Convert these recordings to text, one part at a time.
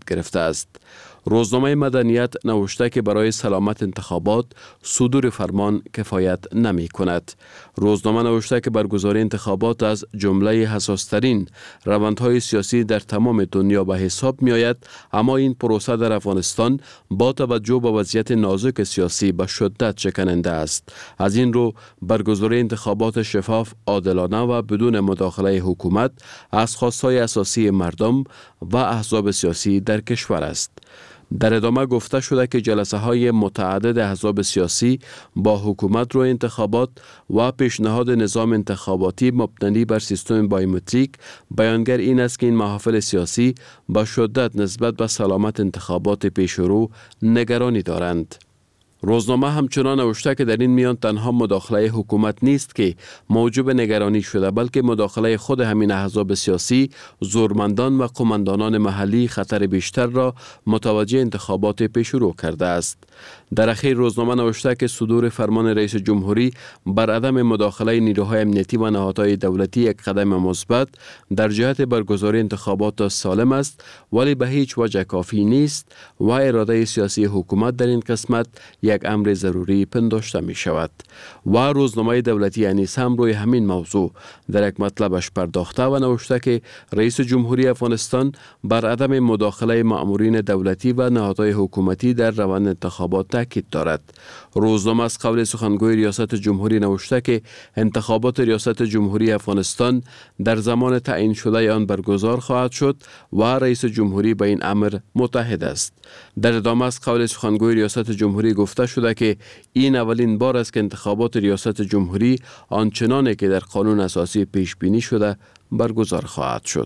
گرفته است. روزنامه مدنیت نوشته که برای سلامت انتخابات صدور فرمان کفایت نمی کند. روزنامه نوشته که برگزاری انتخابات از جمله حساسترین روندهای سیاسی در تمام دنیا به حساب می آید، اما این پروسه در افغانستان با توجه به وضعیت نازک سیاسی به شدت شکننده است. از این رو برگزاری انتخابات شفاف، عادلانه و بدون مداخله حکومت از خواستهای اساسی مردم و احزاب سیاسی در کشور است. در ادامه گفته شده که جلسه های متعدد احزاب سیاسی با حکومت رو انتخابات و پیشنهاد نظام انتخاباتی مبتنی بر سیستم بایومتریک بیانگر این است که این محافل سیاسی با شدت نسبت به سلامت انتخابات پیشرو نگرانی دارند. روزنامه همچنان نوشته که در این میان تنها مداخله حکومت نیست که موجب نگرانی شده، بلکه مداخله خود همین احزاب سیاسی، زورمندان و قماندانان محلی خطر بیشتر را متوجه انتخابات پیشرو کرده است. در اخیر روزنامه نوشته که صدور فرمان رئیس جمهوری بر عدم مداخله نیروهای امنیتی و نهادهای دولتی یک قدم مثبت در جهت برگزاری انتخابات سالم است، ولی به هیچ وجه کافی نیست و اراده سیاسی حکومت در این قسمت یک امر ضروری پنداشته می شود. و روزنامه دولتی انیس هم روی همین موضوع در یک مطلبش پرداخته و نوشته که رئیس جمهوری افغانستان بر عدم مداخله مأمورین دولتی و نهادهای حکومتی در روند انتخابات تاکید دارد. روزنامه از قول سخنگوی ریاست جمهوری نوشته که انتخابات ریاست جمهوری افغانستان در زمان تعیین شده آن برگزار خواهد شد و رئیس جمهوری به این امر متحد است. در ادامه از قول سخنگوی ریاست جمهوری گفته شده که این اولین بار است که انتخابات ریاست جمهوری آنچنانی که در قانون اساسی پیش بینی شده برگزار خواهد شد.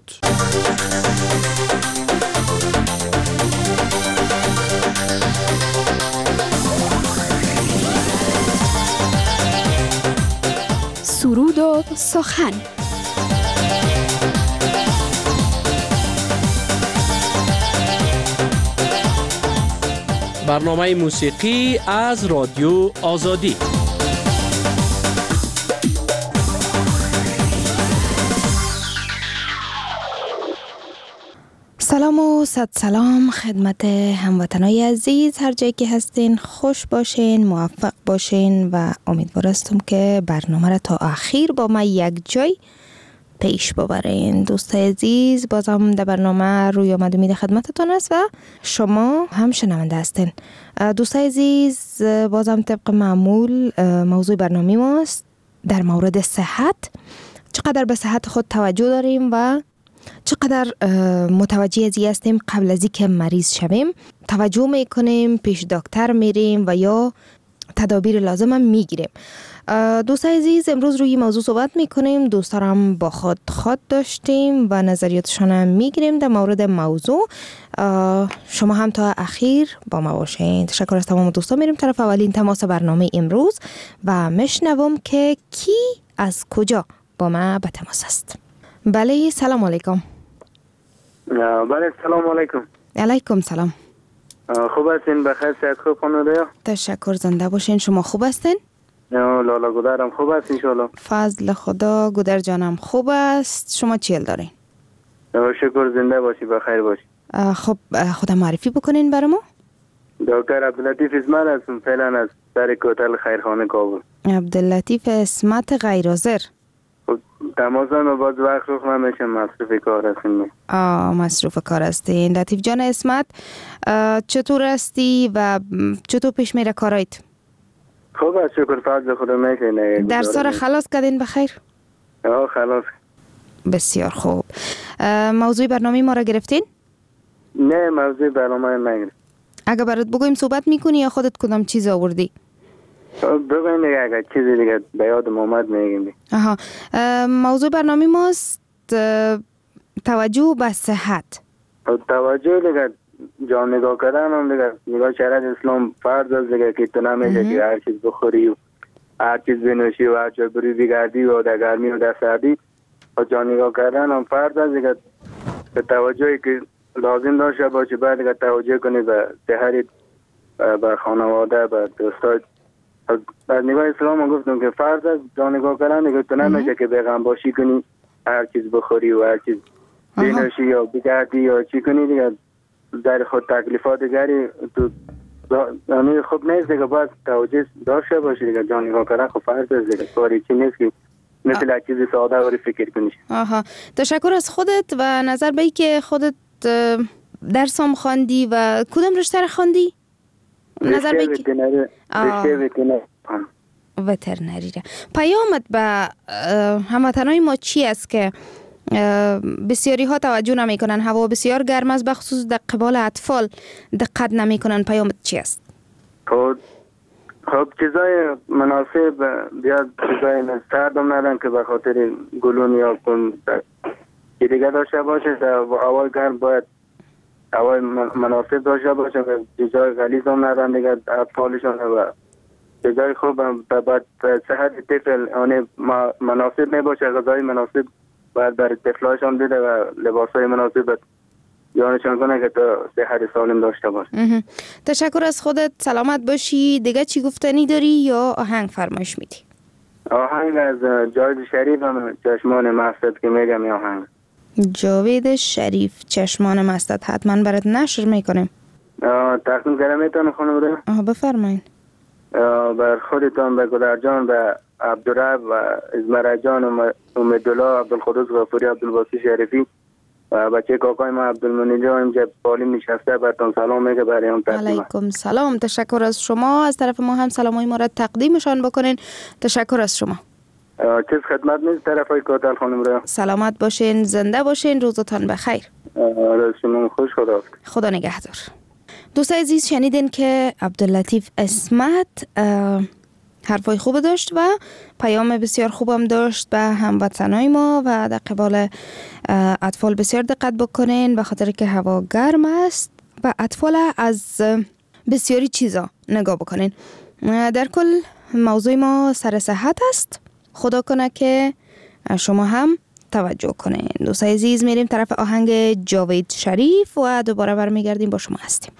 سرود و سخن. برنامه موسیقی از رادیو آزادی. سلام و صد سلام خدمت هموطنای عزیز، هر جایی که هستین خوش باشین، موفق باشین و امیدوار هستم که برنامه را تا آخر با ما یک جای پیش ببرین. دوستای عزیز، بازم در برنامه روی آمد امید خدمتتون است و شما هم شنونده هستین. دوستای عزیز، بازم طبق معمول موضوع برنامه ماست در مورد صحت. چقدر به صحت خود توجه داریم و چقدر متوجه ازی هستیم قبل از اینکه مریض شویم توجه میکنیم، پیش دکتر میریم و یا تدابیر لازم هم میگیریم. دوستای عزیز، امروز روی موضوع صحبت میکنیم. دوستارم با خود داشتیم و نظریاتشان هم میگیریم در مورد موضوع. شما هم تا اخیر با ما باشین. تشکر از تمام دوستان. میریم طرف اولین تماس برنامه امروز و میشنوم که کی از کجا با ما به تماس است. بله، سلام علیکم. بله، سلام علیکم. علیکم سلام. خوب هستین؟ بخیر؟ صحت خوب خانواده؟ تشکر، زنده باشین. شما خوب هستین؟ لالا گودرم خوب است انشالله. فضل خدا. گودر جانم خوب است. شما چیل دارین؟ شکر، زنده باشی، بخیر باشی. خب خودم معرفی بکنین برای ما. دکتر عبداللطیف اسمت هستم، فعلا از سر کوتل خیرخانه کابل. عبداللطیف اسمت غیرحاضر. تماسم و باز وقت روخ نمیشه، مصروف کار هستیم. مصروف کار هستین. لطیف جان اسمت، چطور هستی و چطور پیش میره کارایت؟ خوب است، شکر، فضل خدا میشه. درسا را خلاص کردین بخیر؟ خلاص. بسیار خوب. موضوع برنامه ما را گرفتین؟ نه، موضوع برنامه نگرفت. اگه برات بگویم صحبت میکنی یا خودت کدام چیز آوردی؟ بگوین دیگه، اگر چیزی دیگه به یادم اومد میگیم. موضوع برنامه ماست توجه به صحت. توجه دیگه جان نگاه کردن هم دیگه، نگاه شریعت اسلام فرض است دیگه که تو نمیشه که هر چیز بخوری و هر چیز بنوشی و هر چیز بری بگردی و در گرمی و در سردی و جان نگاه کردن هم فرض است دیگه. به توجهی که لازم داشته باشه بعد دیگه توجه کنی به صحت، به خانواده، به دوستات. از نگاه اسلام هم گفتم که فرض است جان نگاه کردن دیگه. تو نمیشه که بیغم باشی کنی هر چیز بخوری و هر چیز بنوشی یا بگردی یا چی کنی دیگه. در خود تکلیفات دیگری تو یعنی خوب نیست دیگه، باید توجه داشته باشی دیگه. جان نگاه کردن خب فرض است دیگه، کاری چی نیست که مثل چیز ساده ولی فکر کنی. آها، تشکر از خودت و نظر به که خودت درس هم خواندی و کدام رشته را خواندی؟ نظر به که وترنری را. پیامت به هموطنای ما چی است که بسیاری ها توجه نمی کنن؟ هوا بسیار گرم است، به خصوص در قبال اطفال دقت نمی کنن. پیامت چی است؟ خب چیزای مناسب بیاد، چیزای سردم ندن که به خاطر گلون یا کن که دیگه داشته باشه. در هوای گرم باید هوای مناسب داشته باشه و چیزای غلیظ هم ندن دیگه اطفالشون و چیزای خوب باید صحت طفل مناسب نباشه. غذای مناسب باید برای طفلاشون بده و لباسای مناسب یانشان کنه که تا صحت سالم داشته باشه. تشکر از خودت، سلامت باشی. دیگه چی گفتنی داری یا آهنگ فرمایش میدی؟ آهنگ از جاوید شریف هم چشمان مستت که میگم. آهنگ جاوید شریف چشمان مستت حتما برات نشر میکنیم. تقدیم کردم میتونم خانم رو؟ بفرمایین. بر خودتان، به گلرجان، به عبدالرب و ازمره جان و امیدالله، عبدالقدوس غفوری، عبدالباسی شریفی و بچه کاکای ما عبدالمنی جان اینجا بالیم نشسته براتون سلام میگه. برای هم تقدیم. علیکم سلام. تشکر از شما. از طرف ما هم سلامای ما را تقدیمشان بکنین. تشکر از شما. چیز خدمت نیست طرفای کاتل خانم را. سلامت باشین، زنده باشین، روزتان بخیر. شما خوش. خدا نگهدار. دوستای عزیز، شنیدین که عبداللطیف اسمت حرفای خوب داشت و پیام بسیار خوبم داشت به هموطنای ما و در قبال اطفال بسیار دقت بکنین به خاطر که هوا گرم است و اطفال از بسیاری چیزا نگاه بکنین. در کل موضوع ما سر صحت است. خدا کنه که شما هم توجه کنین. دوستای عزیز، میریم طرف آهنگ جاوید شریف و دوباره برمیگردیم با شما هستیم.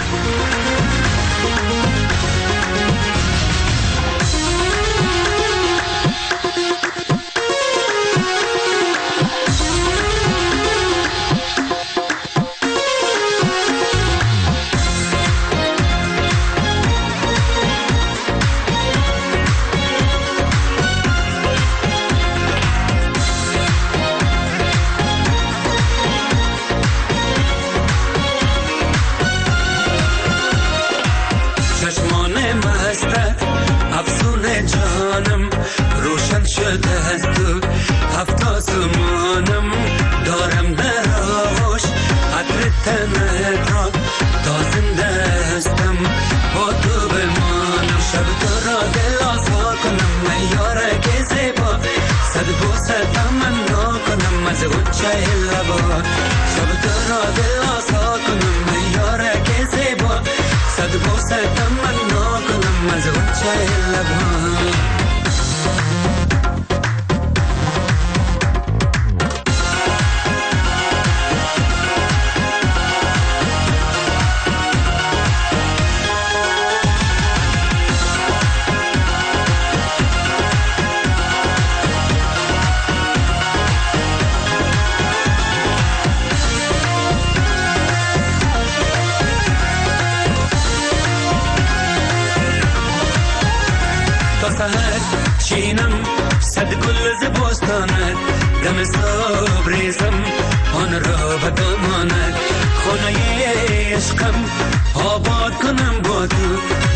چینم صد گل ز بستانت دم صبح ریزم آن را به دامانت خانه عشقم آباد کنم با تو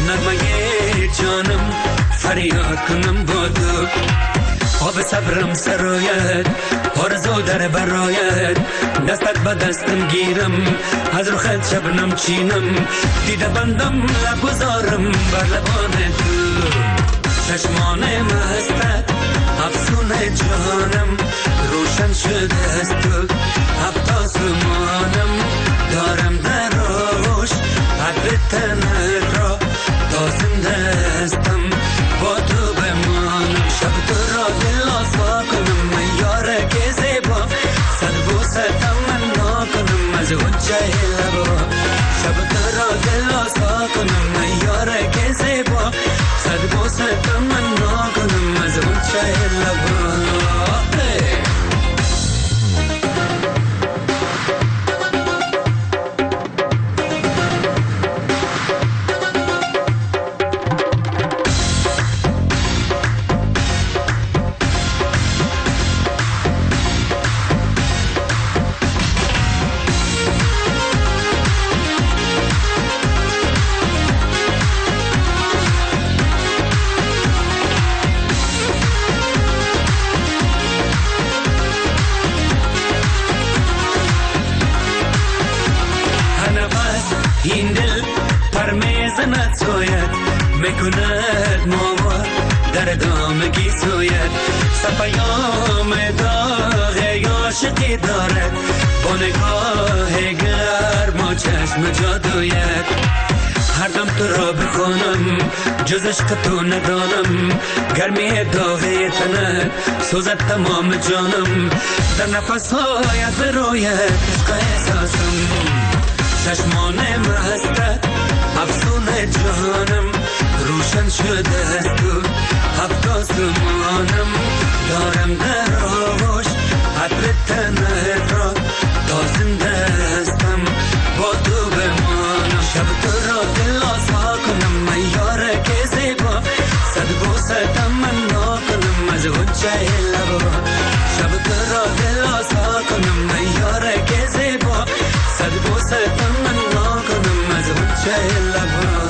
نغمه جانم فریاد کنم با تو آب صبرم سرایت آرزو در برایت دستت به دستم گیرم از رخت شبنم چینم دیده بندم لب گذارم بر لبان تو چشمان مستت افسون جانم روشن شده است تو هفت آسمانم دارم در آغوش قدر تنت را تا زنده استم با تو بمانم شب تو را دل آسا کنم من یاره که زیبا صد بوسه تمنا کنم از غنچه لبا شب تو را دل آسا کنم من یاره که زیبا صد بوسه تمنا کنم از غنچه لبا این دل پر میزند سوید میکند ماوا در دامگی سوید سپیام داغ عاشقی دارد با نگاه گرم و چشم جادویت هر دم تو را بخونم جز عشق تو ندانم گرمی داغی تنت سوزد تمام جانم در نفس هایت برویت عشق احساسم چشمان مستت افسون جانم روشن شده است تو هفت آسمانم دارم در آغوش عطر تنت را تا زنده هستم با تو بمانم شب تو را دل آسا کنم من یاره که زیبا صد بوسه تمنا کنم از غنچه لبا شب تو را دل آسا کنم من یاره که زیبا صد بوسه تمنا کنم از غنچه لبا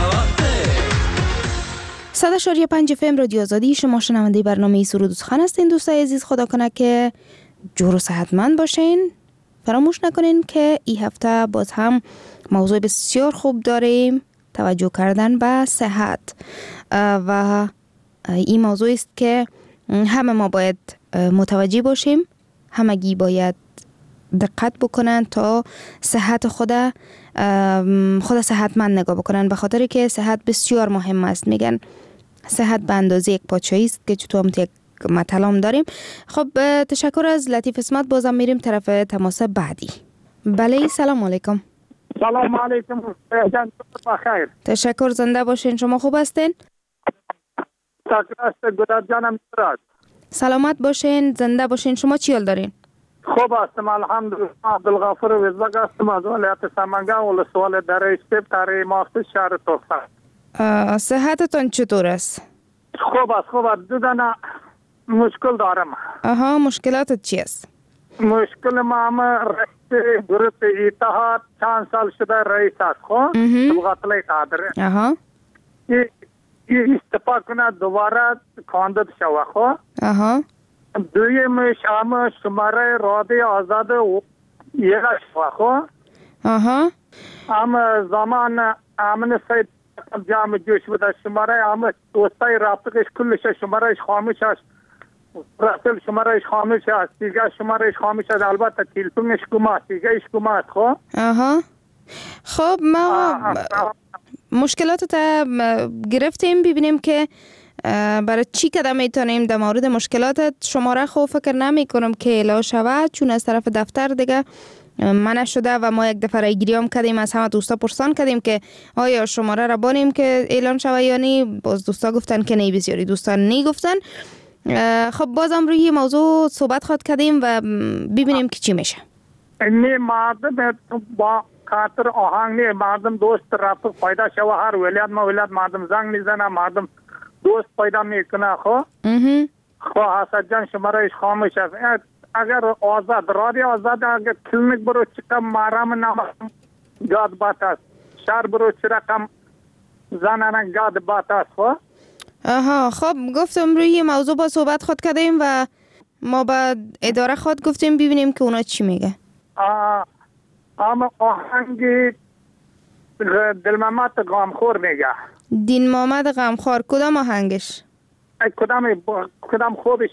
100.5 FM رادیو آزادی. شما شنونده برنامه سرود و سخن هستین. دوستای عزیز، خدا کنه که جور و صحتمند باشین. فراموش نکنین که این هفته باز هم موضوع بسیار خوب داریم، توجه کردن به صحت، و این موضوع است که همه ما باید متوجه باشیم، همگی باید دقت بکنن تا صحت خود صحتمند نگاه بکنن، به خاطر که صحت بسیار مهم است. میگن صحت به اندازه یک پاچایی است که چطور هم یک مطلب داریم. خب تشکر از لطیف اسمت. بازم میریم طرف تماس بعدی. بله، سلام علیکم. سلام علیکم. بخیر. تشکر، زنده باشین. شما خوب هستین؟ تکرست گدر جانم درست. سلامت باشین، زنده باشین. شما چی حال دارین؟ خوب هستم الحمدلله. عبدالغفور وزبک هستم از ولایت سمنگان ولسوالی دره استیپ تره ماست شهر توسعه. صحتتون چطور است؟ خوب است. دو دانه مشکل دارم. مشکلاتت چی است؟ مشکل ما هم رئیس گروپ اتحاد چند سال شده رئیس است. خب تبقاطلی قادره این استفا کنه دوباره کاندید شوه. خب دویمش هم شماره رادیو آزاد یه شوه. خب هم زمان امن سید جامع جوش بوده شماره هم دوستای رابطهش کلش شمارهش خاموش است، رسل شمارهش خاموش است، دیگه شمارهش خاموش است، البته تلفنش گم است، دیگه اش گم است. خب ما مشکلاتت گرفتیم، ببینیم که برای چی قدم میتونیم در مورد مشکلاتت. شماره خو فکر نمی کنم که اعلام شود، چون از طرف دفتر دیگه منع شده و ما یک دفعه رایگیری هم کردیم، از همه دوستا پرسان کردیم که آیا شماره را بانیم که اعلان شود یا نی. باز دوستا گفتن که نه، بسیاری دوستان نی گفتن. خب بازم روی موضوع صحبت خواهد کردیم و ببینیم که چی میشه. نه مردم با خاطر آهنگ نه، مردم دوست رابطه پیدا شوه. هر ولایت مردم زنگ میزنه، مردم دوست پیدا میکنه. خب حسد جان شمارهش خاموش است. اگر آزاد رادیو آزاد اگر کلینیک برو چکم مارام نام گاد بات است، شهر برو چرکم زنان گاد بات است. خب گفتم روی موضوع با صحبت خود کردیم و ما با اداره خود گفتیم ببینیم که اونا چی میگه. اما آهنگ دل محمد غمخور میگه. دین محمد غمخور کدام آهنگش؟ کدام خوبش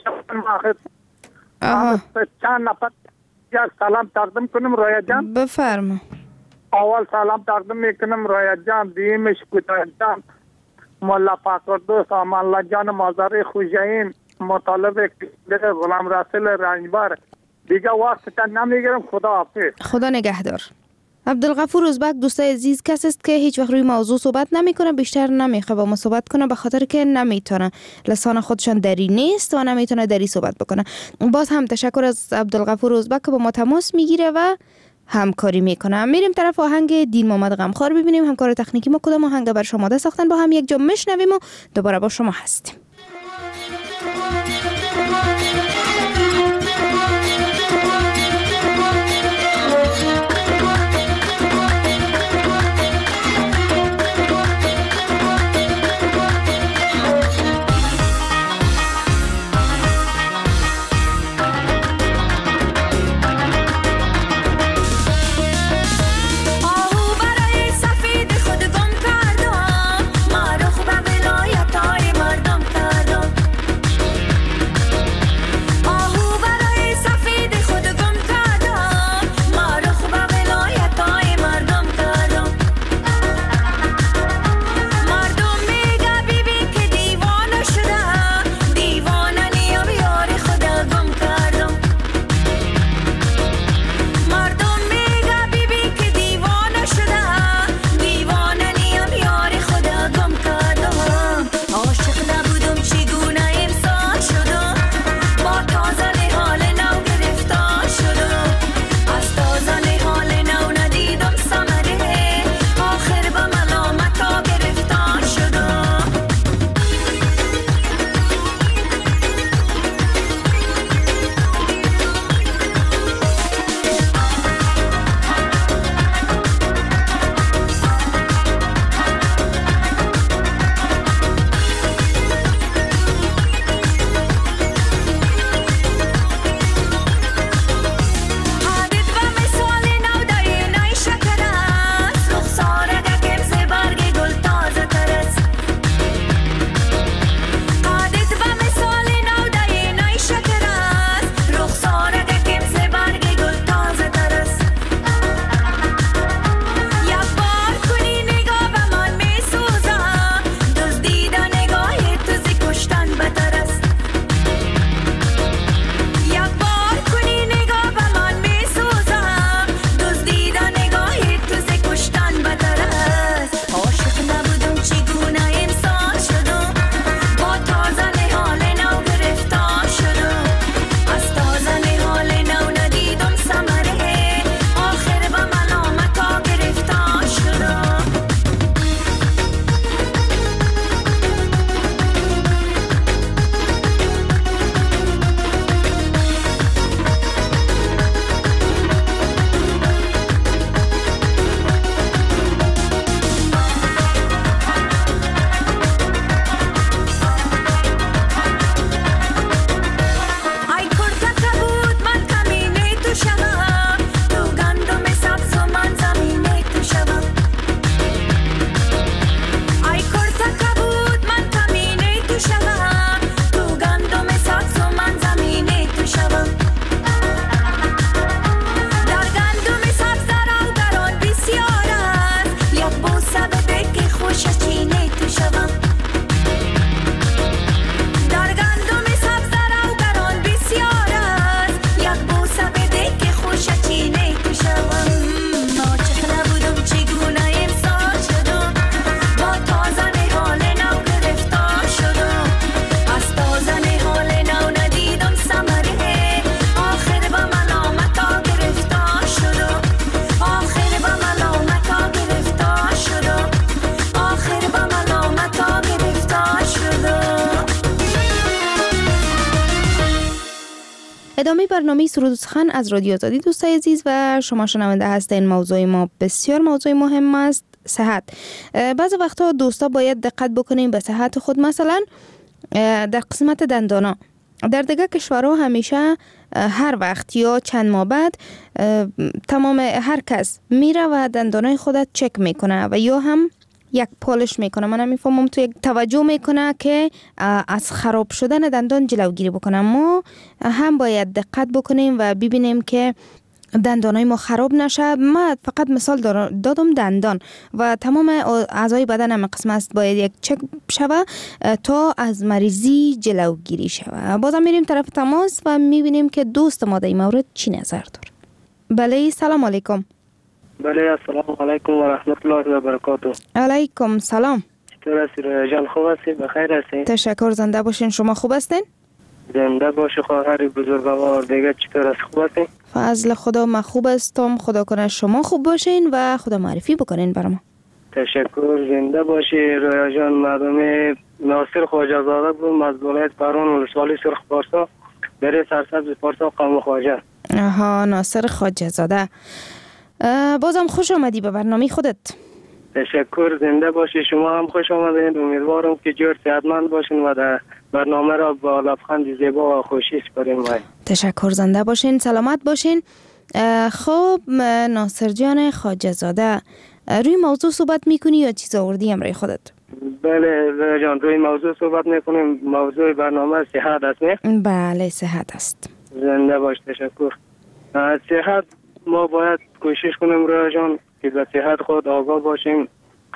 چند نفر یک سلام تقدیم کنم رویا جان. بفرما. اول سلام تقدیم میکنم رویا جان، دیمش کتای جان، مولا فاقر دوست امان الله جان مازاری خوشین، مطالب غلام رسول رنجبر. دیگه وقت تا نمیگیرم. خدا حافظ. خدا نگهدار. عبدالغفور ازبک دوستای عزیز کسی است که هیچ وقت روی موضوع صحبت نمیکنه، بیشتر نمیخواد با ما صحبت کنه به خاطر که نمیتونه، لسان خودشان دری نیست و نمیتونه دری صحبت بکنه. باز هم تشکر از عبدالغفور ازبک که با ما تماس میگیره و همکاری میکنه. میریم طرف آهنگ دین محمد غمخوار ببینیم همکار تکنیکی ما کدام آهنگ بر شما ده ساختن. با هم یک جا میشنویم و دوباره با شما هستیم. آهو برای ادامه برنامه سرود و سخن از رادیو آزادی دوستای عزیز و شما شنونده هستین. موضوع ما بسیار موضوع مهم است، صحت. بعضی وقتا دوستا باید دقت بکنیم به صحت خود. مثلا در قسمت دندانا در دیگه کشورها همیشه هر وقت یا چند ماه بعد تمام هر کس میره و دندانای خودت چک میکنه و یا هم یک پالش میکنه. من میفهمم تو یک توجه میکنه که از خراب شدن دندان جلوگیری بکنه. ما هم باید دقت بکنیم و ببینیم که دندانای ما خراب نشه. من فقط مثال دادم دندان و تمام اعضای بدن هم قسم است باید یک چک شوه تا از مریضی جلوگیری شوه. بازم میریم طرف تماس و میبینیم که دوست ما در این مورد چی نظر داره. بله سلام علیکم. بله السلام علیکم و رحمت الله و برکاته. علیکم سلام. چطور هستی رویا جان؟ خوب هستی؟ بخیر هستی؟ تشکر. زنده باشین. شما خوب هستین؟ زنده باش خواهر بزرگوار. دیگه چطور هستی؟ خوب هستی؟ فضل خدا من خوب هستم. خدا کنه شما خوب باشین و خدا معرفی بکنین برام. تشکر. زنده باشی رویا جان. مردم ناصر خواجه زاده بود از ولایت پروان ولسوالی سرخ پارسا در سرسبز پارسا قوم خواجه. آها ناصر خواجه زاده. بازم خوش آمدی به برنامه خودت. تشکر. زنده باشی. شما هم خوش آمدین. امیدوارم که جور صحتمند باشین و در برنامه را با لبخند زیبا و خوشی سپاریم. تشکر. زنده باشین. سلامت باشین. خب ناصر جان خواجه زاده روی موضوع صحبت میکنی یا چیز آوردی امروی خودت؟ بله جان روی موضوع صحبت میکنیم. موضوع برنامه صحت است نه؟ بله صحت است. زنده باش. تشکر. صحت ما باید کوشش کنیم رویا جان که به صحت خود آگاه باشیم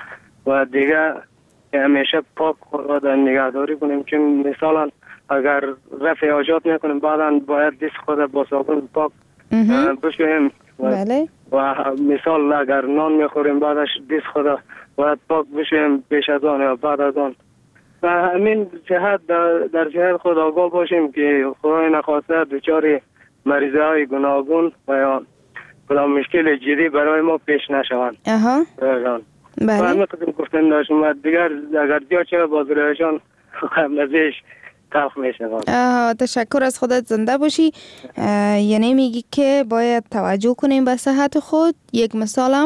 و دیگه همیشه پاک خود را نگهداری کنیم. چون مثلا اگر رفع حاجات میکنیم بعدا باید دست خود با صابون پاک بشوییم. بله. و مثال اگر نان میخوریم بعدش دست خود باید پاک بشوییم پیش از آن یا بعد از آن. و همین صحت در صحت خود آگاه باشیم که خدای نخواسته دچار مریضی های گوناگون و یا کدام مشکل جدی برای ما پیش نشوند. بله. و همین قسم گفتن داشتم دیگر اگر جا چه باز رویشان قبل ازش تلخ میشوند. تشکر از خودت. زنده باشی. یعنی میگی که باید توجه کنیم به صحت خود. یک مثالم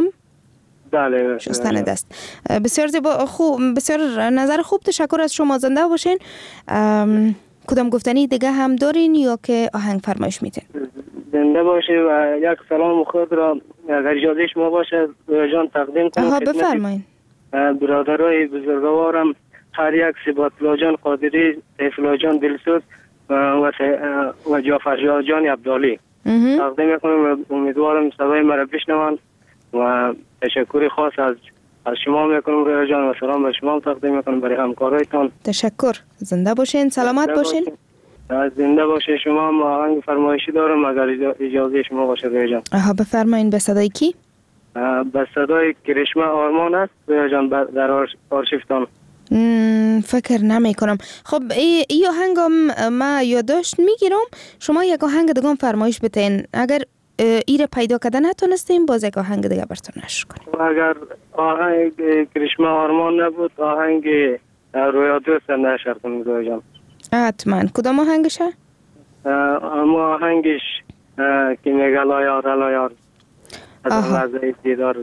بله شستن دست. بسیار زیبا. خوب. بسیار نظر خوب. تشکر از شما. زنده باشین. کدام گفتنی دیگه هم دارین یا که آهنگ فرمایش میتین؟ زنده باشی و یک سلام خود را اگر اجازه شما باشه جان تقدیم کنم. بفرمایین. برادرای بزرگوارم هر یک سباتلا جان قادری، سیفلا جان دلسوز و جعفر جان عبدالی تقدیم میکنم. امیدوارم صدای مرا بشنوند و تشکر خاص از شما میکنم رویا جان و سلام به شما تقدیم میکنم برای همکارایتان. تشکر. زنده باشین. سلامت باشین. زنده باشه. شما هم آهنگ فرمایشی دارم اگر اجازه شما باشه رویا جان. بفرمایین. به صدای کی؟ به صدای کرشمه آرمان است رویا جان در آرشیفتان. فکر نمی کنم. خب ای آهنگم ما یادداشت میگیرم. شما یک آهنگ دیگه فرمایش بتین. اگر ایره پیدا کردن نتونستیم باز یک آهنگ دیگه براتون نشر کنیم. اگر آهنگ کرشمه آرمان نبود آهنگ رویا دوست نشر کنیم رویا جان. حتما. کدام آهنگشه؟ اما آهنگش که میگه لایار از لحظه دیدار.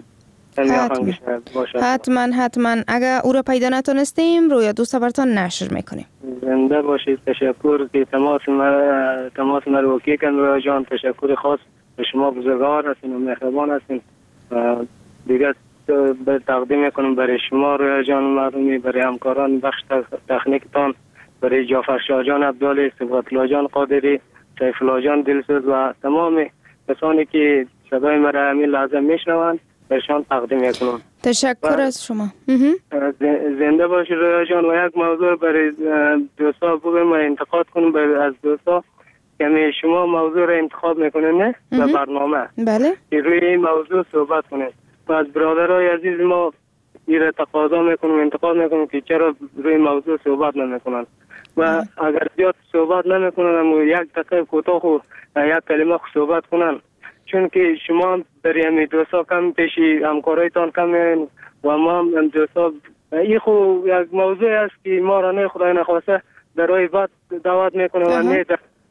حتما. اگر او را پیدا نتونستیم رویا دوست براتون نشر میکنیم. زنده باشید. تشکر که تماس مروکی کن رویا جان. تشکر خاص به شما بزرگوار هستین و مهربان هستین. دیگه به تقدیم میکنم برای شما رویا جان مردمی، برای همکاران بخش تکنیکتان، برای جعفر جان عبدالی، سباتلا جان قادری، سیفلا جان دلسوز و تمام کسانی که صدای مرا همین لحظه میشنوند برشان تقدیم میکنم. تشکر از شما. زنده باشید رویا جان. و یک موضوع برای دوستا بگم و انتقاد کنم از دوستا که شما موضوع را انتخاب میکنین نه به برنامه. بله. که روی این موضوع صحبت کنین و از برادرای عزیز ما این تقاضا میکنم انتقاد میکنم که چرا روی موضوع صحبت نمیکنن و اگر زیاد صحبت نمیکنن اما یک دقیقه کوتاه و یک کلمه صحبت کنن. چون که شما برای همین دوستا کم پیشی همکارایتان کم و ما هم دوستا این خو یک موضوع است که ما را نه خدای نخواسته در راه بد دعوت میکنه و نه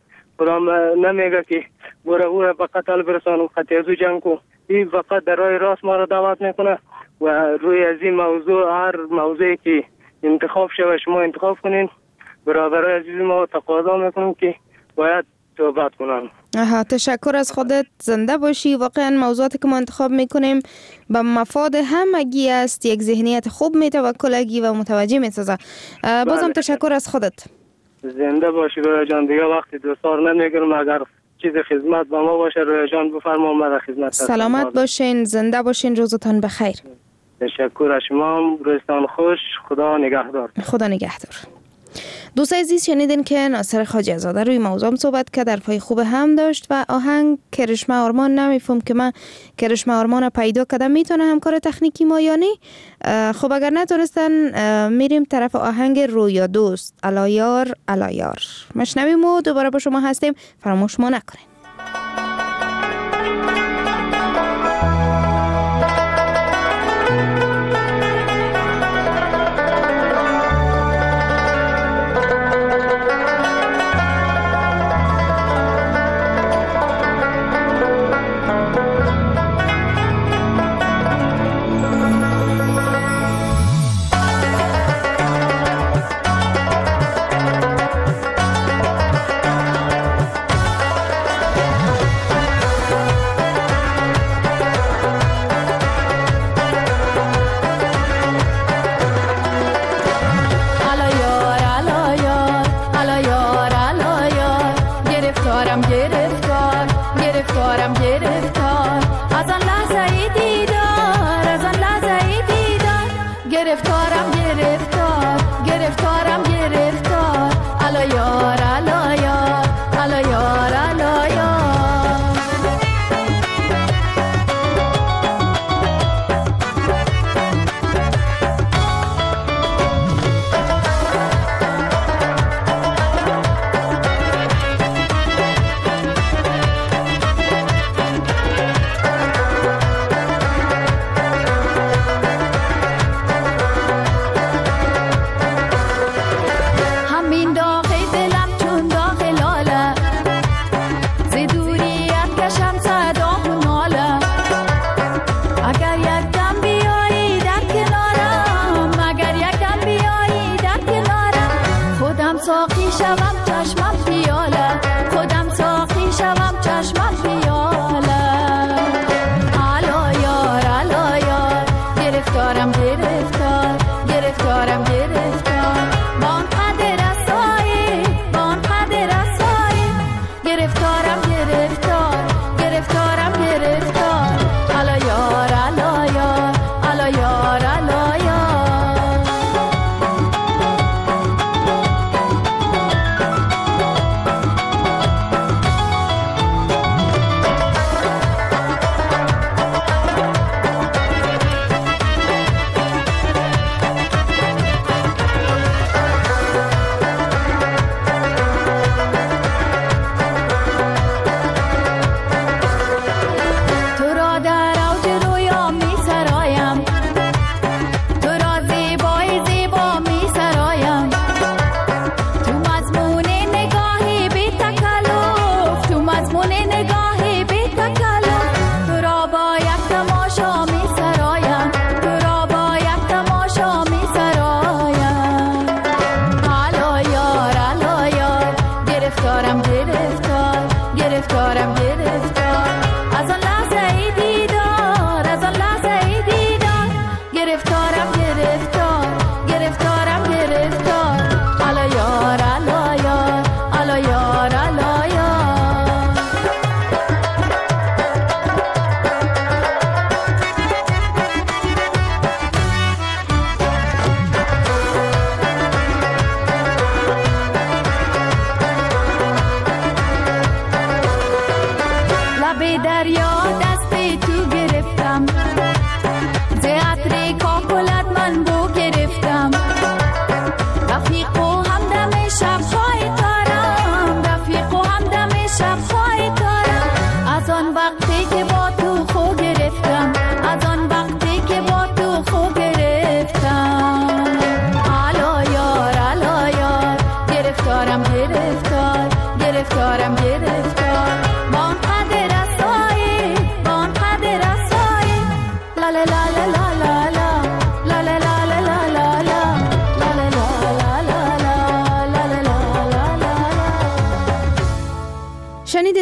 کدام نمیگه که برو او به قتل برسان و قتل جنگ کو. این فقط در راه راست ما را دعوت میکنه و روی از این موضوع هر موضوعی که انتخاب شود شما انتخاب کنین. برادرای عزیز ما تقاضا میکنم که باید صحبت کنن. تشکر از خودت، زنده باشی. واقعا موضوعاتی که ما انتخاب میکنیم به مفاد همگی است. یک ذهنیت خوب میتوکلگی و متوجه میسازه. بازم تشکر از خودت. زنده باشی رویا جان. دیگه وقتی دوستار نمیگیرم، اگر چیز خدمت با ما باشه رویا جان بفرما، ما در خدمت هستم. سلامت باشین، زنده باشین، روزتان بخیر. تشکر از شما، روزتان خوش، خدا نگهدار. خدا نگهدار. دوستای عزیز، شنیدین که ناصر خواجه زاده روی موضوع صحبت کرد، در پای خوب هم داشت و آهنگ کرشمه آرمان نمیفهم که من کرشمه آرمان پیدا کردم میتونه همکار تکنیکی ما یا نه. خب اگر نتونستن میریم طرف آهنگ رویا دوست، علایار علایار مشنویم و دوباره با شما هستیم. فراموش ما نکنین.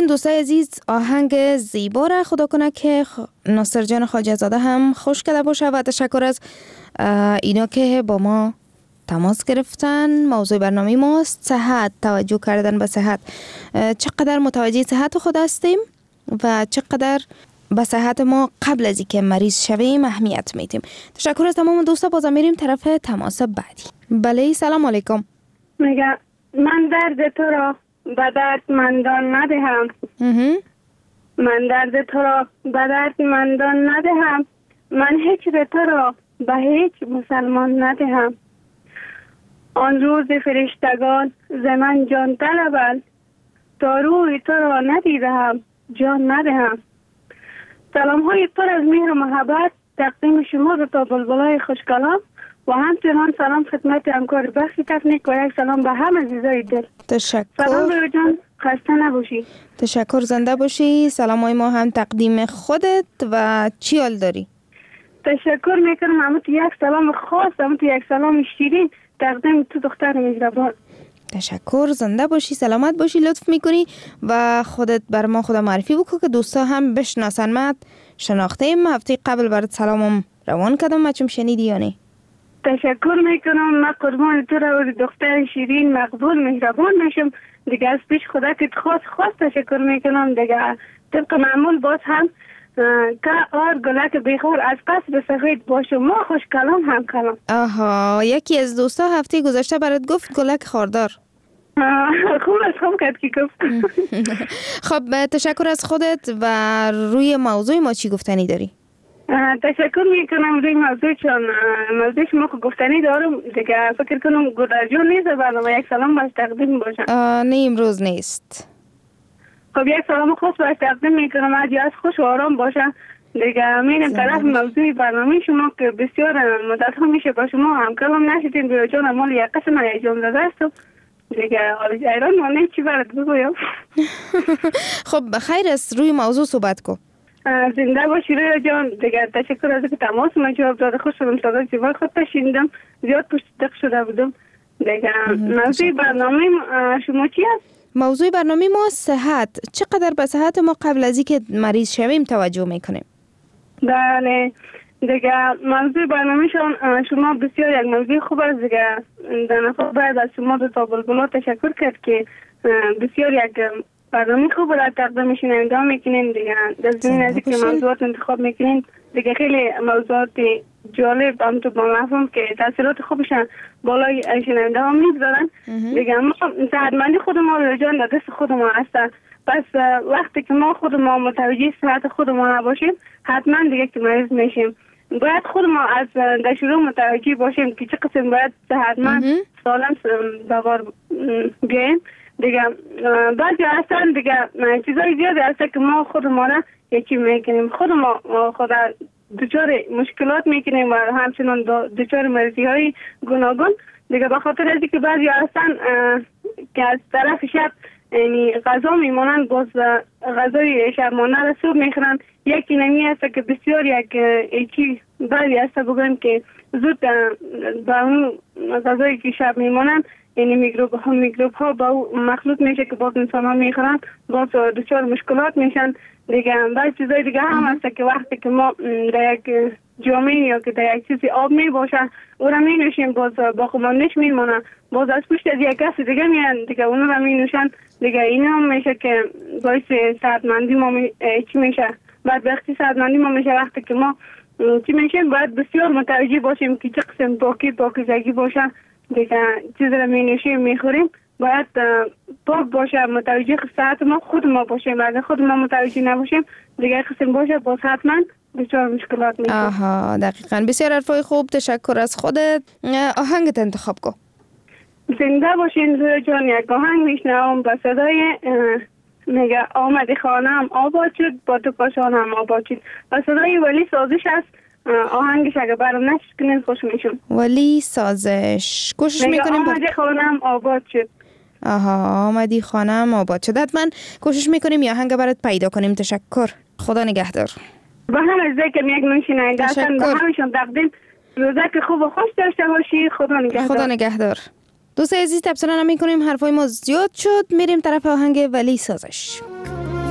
دوستای عزیز، آهنگ زیبا را خدا کنه که ناصر جان خواجه زاده هم خوش کرده باشه و تشکر از اینا که با ما تماس گرفتن. موضوع برنامه ماست صحت، توجه کردن به صحت. چقدر متوجه صحت خود هستیم و چقدر به صحت ما قبل از اینکه مریض شویم اهمیت میدیم. تشکر از تمام دوستا. بازم میریم طرف تماس بعدی. بله سلام علیکم. میگه من درد تو را به دردمندان ندهم. من درد تو را به دردمندان ندهم. من هجر تو را به هیچ مسلمان ندهم. آن روز فرشتگان ز من جان طلبند، تا روی تو را ندیدم جان ندهم. سلام های پر از مهر و محبت تقدیم شما رو تا بلبلای خوشکلام و همچنان سلام خدمت همکار بخش تکنیک و یک سلام به همه عزیزای دل. تشکر. سلام روی جان، خسته نباشی. تشکر، زنده باشی. سلام های ما هم تقدیم خودت و چی حال داری؟ تشکر میکنم. همون یک سلام خاص، همون یک سلام شیرین تقدیم تو دختر مهربان. تشکر، زنده باشی، سلامت باشی. لطف میکنی و خودت بر ما خود معرفی بکن که دوستا هم بشناسن. من شناخته ایم، هفته قبل برات سلامم روان کردم، ما چون شنیدی یا نه؟ تشکر میکنم. من قربان تو را و دختر شیرین مقبول مهربان میشم دیگه. از پیش خدا که خواست تشکر میکنم دیگه. طبق معمول باز هم که آر گلک بیخور از قصر سفید باشه ما خوش کلام هم کلام. آها، یکی از دوستا هفته گذشته برات گفت گلک خاردار. خوب کرد که گفت. خب تشکر از خودت و روی موضوع ما چی گفتنی داری؟ تشکر میکنم روی موضوع، چون موضوع شما گفتنی دارم دیگه. فکر کنم گذرجو نیست برنامه یک سلام باش تقدیم باشم. نه امروز نیست. خب یک سلام خاص باش تقدیم میکنم. از خوش و آرام باشه دیگه. میرم طرف موضوع برنامه شما که بسیار مدت ها میشه با شما هم کلام نشدیم. بیو جان مال یک قسم ایجام داده است دیگه. ایران مانه چی برد بگویم. خب خیر است، روی موضوع صحبت کن. زنده باشی روی جان دیگه. تشکر از که تماس من جواب داده. خوش شدم صدای زیبای خود تشیندم. زیاد پشت دق شده بودم دیگه. موضوع برنامه شما چی است؟ موضوع برنامه ما صحت. چقدر به صحت ما قبل از اینکه مریض شویم توجه میکنیم؟ بله دیگه. موضوع برنامه شما بسیار یک موضوع خوب است دیگه. در نفع باید از شما دو تا بلبلا تشکر کرد که بسیار یک برنامه خوب را تقدیم شنونده میکنین دیگه. در زمین از که موضوعات انتخاب میکنین دیگه. خیلی موضوعات جالب هم تو با مفهوم که تاثیرات خوبشن بالای شنونده ها میگذارن دیگه. ما صحتمندی خود ما رو جان در دست خود ما هست. پس وقتی که ما خود ما متوجه صحت خود ما نباشیم حتما دیگه که مریض میشیم. باید خود ما از در شروع متوجه باشیم که چه قسم باید صحتمند سالم ببار بیاییم دیگه. بعضی هستن دیگه چیزای زیادی هست که ما خود ما را یکی میکنیم. خود ما خود دچار مشکلات میکنیم و همچنان دچار مریضی های گوناگون دیگه. به خاطر از اینکه بعضی هستن که از طرف شب یعنی غذا میمونن، باز غذای شب مانده را صبح میخورن. یکی نمی هست که بسیار یک ایچی بعضی هست بگویم که زود با اون غذایی که شب میمونن یعنی میکروب ها با مخلوط میشه که باز انسان ها میخورن، باز دچار مشکلات میشن دیگه. بعضی چیزای دیگه هم هست که وقتی که ما در یک جامعه یا که در یک چیزی آب می باشه او را می نوشیم باز با خماندش میمونه، باز از پشت از یک کس دیگه میان دیگه اونو را می نوشن دیگه. این هم میشه که باعث صحتمندی ما چی میشه. بعد وقتی صحتمندی ما میشه وقتی که ما چی میشه باید بسیار متوجه باشیم که چه قسم پاکیزگی باشه دیگه. چیز را می نوشیم میخوریم باید پاک باشه. متوجه صحت ما خود ما باشیم. اگر خود ما متوجه نباشیم دیگه قسم باشه باز حتما بسیار مشکلات میشه. آها دقیقاً. بسیار حرفای خوب. تشکر از خودت. آهنگت انتخاب کن. زنده باشین روی جان. یک آهنگ میشنوم با صدای میگه آمدی خانم آباد شد با تو کاشانم آباد شد. با صدای ولی سازش است. آهنگش اگه برام نشد کنین خوش میشم. ولی سازش کوشش میکنیم. آمدی خانم آباد شد. آها آمدی خانم آباد شد. حتما کوشش میکنیم یا آهنگ برات پیدا کنیم. تشکر. خدا نگهدار. با هم از ذکر یک نوشیننده هستن با همشون تقدیم روزک خوب و خوش داشته باشی. خدا نگهدار. خدا نگهدار. دوست عزیز تبصره نمی کنیم، حرفای ما زیاد شد. میریم طرف آهنگ ولی سازش.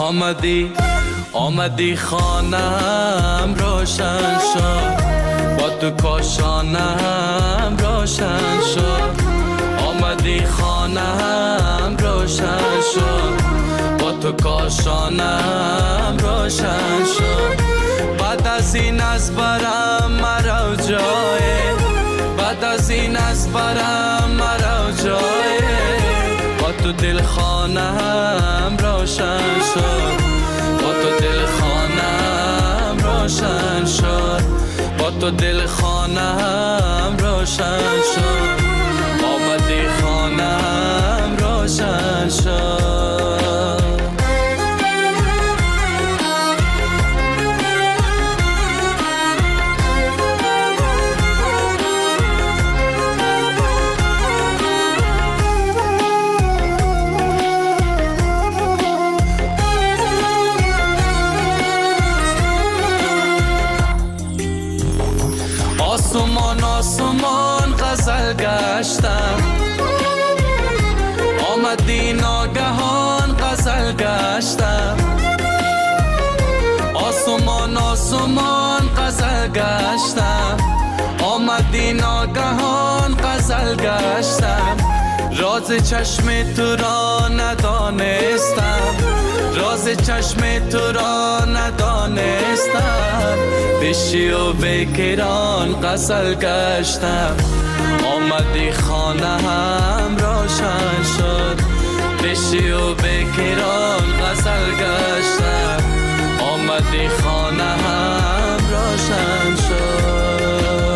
آمدی خانم روشن شد، با تو کاشانم روشن شد. آمدی خانم روشن شد، با تو کاشانم روشن شد. بعد از این از برم مرا جای، بعد از این از برم مرا جای. با تو دل خانم روشن شد، با تو دل خانم روشن شد، با تو دل خانم روشن شد. آمدی خانم روشن شد. آسمان غزل گشتم، آمدی ناگهان غزل گشتم. آسمان غزل گشتم، آمدی ناگهان غزل گشتم. راز چشم تو را ندانستم، راز چشم تو را ندانستم. بشی و بکران غزل گشتم، آمدی خانه هم روشن شد. بشی و بکران غزل گشتم، آمدی خانه هم روشن شد.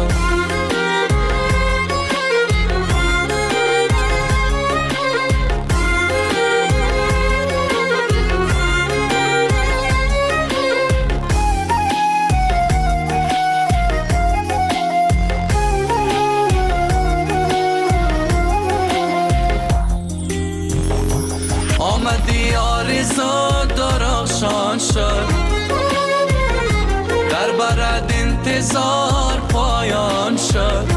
آمدی آرزو درخشان شد، در برد انتظار پایان شد.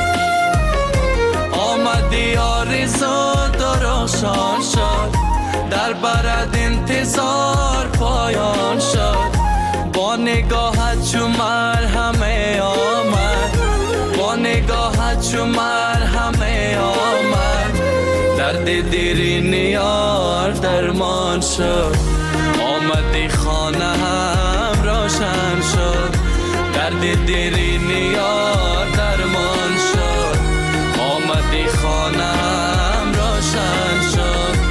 آمدی آرزو درخشان شد، در برد انتظار پایان شد. با نگاهت چو مرهمه آمد، با نگاهت چو مرهمه آمد. درد دیرین یار درمان شد، آمدی خانه هم روشن شد. درد دیرین یار درمان شد، آمدی خانه هم روشن شد.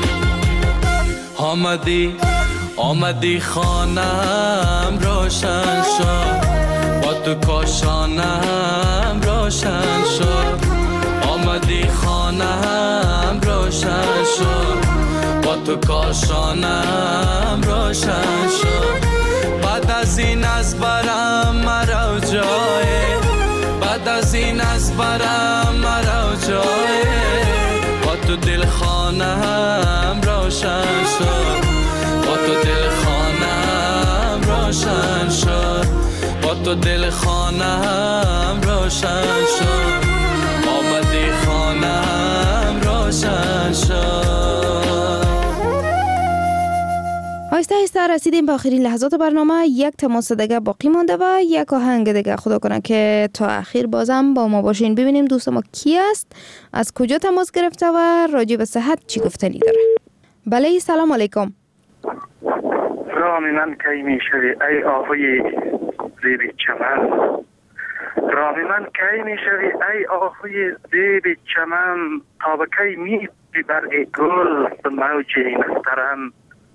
آمدی خانه هم روشن شد، با تو کاشانه هم روشن شد. آمدی خانه هم روشن شد، با تو کاشانم روشن شد. بعد از این از برم مرا جای، بعد از این از برم مرا جای. با تو دل خانم روشن شد، با تو دل خانم روشن شد، با تو دل خانم روشن شد. آمدی خانم روشن شد. آهسته آهسته رسیدیم به آخرین لحظات برنامه. یک تماس دیگه باقی مانده و یک آهنگ دیگه. خدا کنه که تا آخر بازم با ما باشین. ببینیم دوست ما کی است، از کجا تماس گرفته و راجع به صحت چی گفتنی داره. بله سلام علیکم. رام من کی می شوی ای آهوی زیب چمن، رام من کی می شوی ای آهوی زیب چمن. تا به کی می برگ گل به موج نسترن.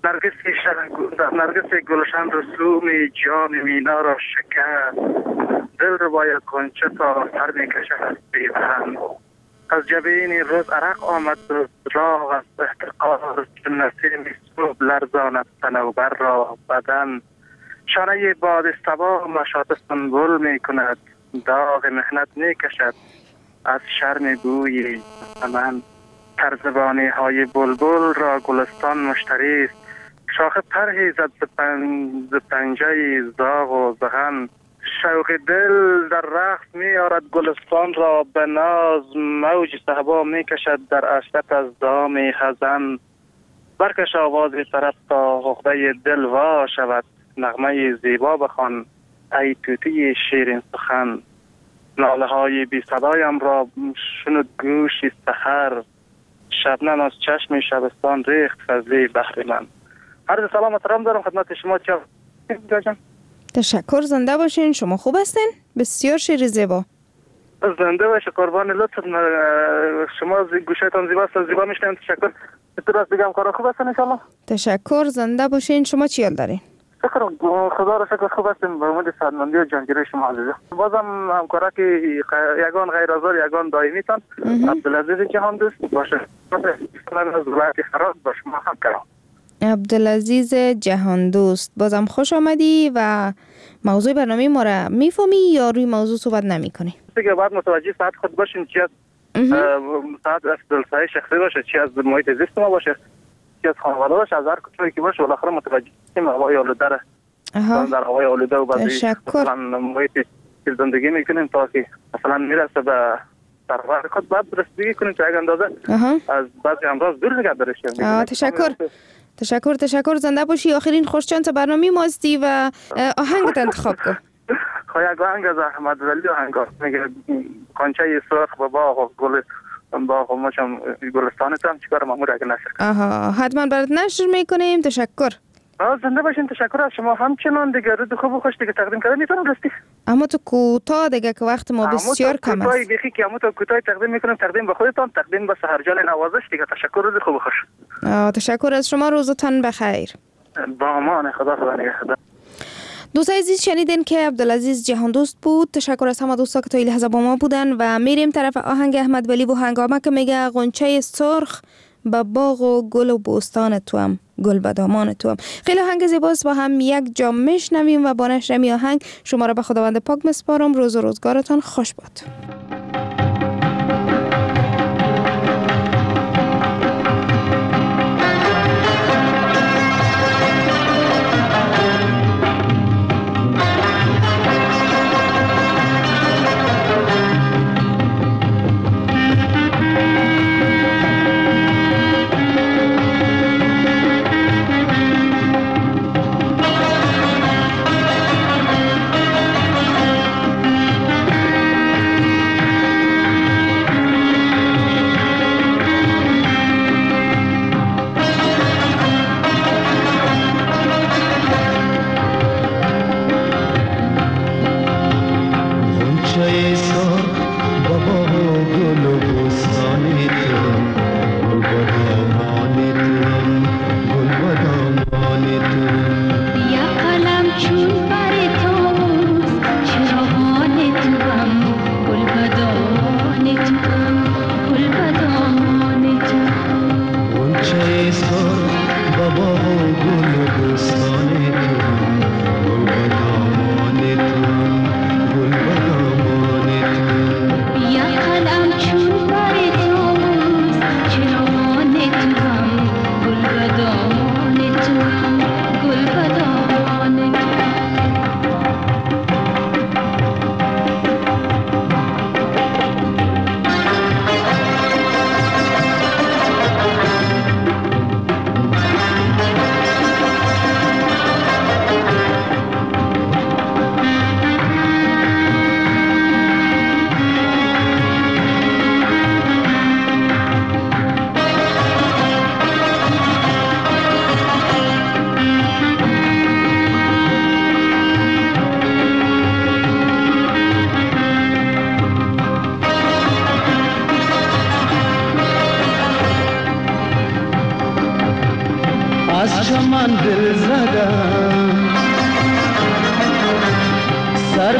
نرگس گلشن رسوم جام مینا را شکست. دل رو باید کنچه تا سر می کشد از بیوهن. از جبین روز عرق آمد راغ از احتقار. چون نسیم صبح لرزاند صنوبر را بدن. شانه باد صبا مشاط سنبول می کند. داغ محنت می کشد از شرم بوی من. ترزبانی های بلبل را گلستان مشتری است. شاخه پرهی زد ز پنجه زاغ و زغن. شوق دل در رقص می آرد گلستان را به ناز. موج صحبا می کشد در عشرت از دام خزن. برکش آواز طرف تا عقده دل وا شود، نغمه زیبا بخوان ای طوطی شیرین سخن. ناله های بی صدایم را شنود گوش سحر، شبنم از چشم شبستان ریخت فضلی بحر من. عرض سلام محترم دارم خدمت شما. تشکر، زنده باشین. شما خوب هستین؟ بسیار شعر زیبا. زنده باشه، قربان لطف شما. گوشتان زیباست، زیبا میشنم. تشکر. درست بگم کارا خوب هستن ان شاء الله. تشکر، زنده باشین. شما چی حال دارین؟ شکر خدا را شکر خوب هستیم. به امید سلامتی و جانگیری شما عزیزم. بازم همکارک یگان غیر آزار یگان دائمی تان عبدالعزیز جهان دوست باشه. از ولایت هرات با شما هم کردم. عبدالعزیز جهان دوست، بازم خوش آمدی و موضوع برنامه ما را میفهمی یا روی موضوع صحبت نمی کنی؟ دیگه بعد متوجه ساعت خود باشین، چی از ساعت از دلسایی شخصی باشه، چی از محیط زیست ما باشه، چی از خانواده باشه، از هر کجایی که باشه، بالاخره متوجه شیم هوای آلوده را در هوای آلوده و بعضی مثلا محیطی که زندگی میکنیم تا که مثلا میرسه به سرور خود بعد رسیدگی کنیم تا یک اندازه از بعضی امراض دور نگه دارشیم. تشکر، زنده باشی. آخرین خوشچانس برنامه ماستی و آهنگت انتخاب کن. یک آهنگ از احمد ولی آهنگ میگه قنچه سرخ به باغ و گل باغ و ماشم گلستانتم چیکار مامور اگه نشر. حتما برات نشر میکنیم. تشکر. زنده باشین. تشکر از شما همچنان. دیگه رد خوب و خوش دیگه تقدیم کردن میتونم راستی. اما تو کوتاه دیگه که وقت ما بسیار کم است. کوتاه بیخی که اما تو کوتاه تقدیم میکنم. تقدیم به خودتان، تقدیم به سحرجان نوازش دیگه. تشکر، روز خوب و خوش. تشکر از شما، روزتان بخیر. با امان خدا نگهدار. دوستای عزیز، شنیدین که عبدالعزیز جهان دوست بود. تشکر از همه دوستا که تا این لحظه با ما بودن و میریم طرف آهنگ احمد ولی و هنگامه که میگه غنچه سرخ به باغ و گل و بوستان توام، گل به دامان توام. خیلی آهنگ زیباست. با هم یک جا میشنویم و با نشر می آهنگ شما را به خداوند پاک میسپارم. روز و روزگارتان خوش باد.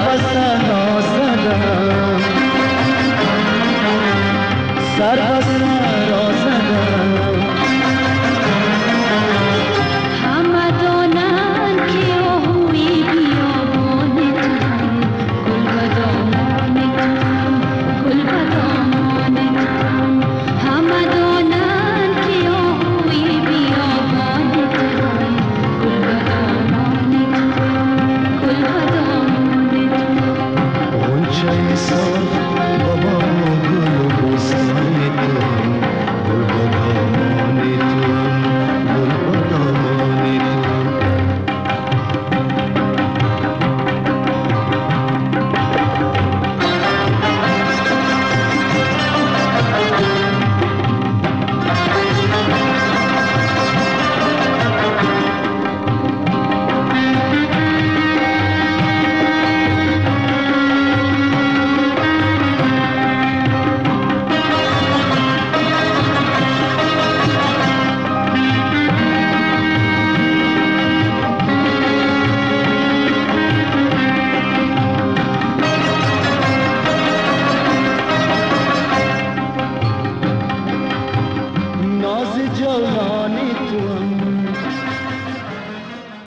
سر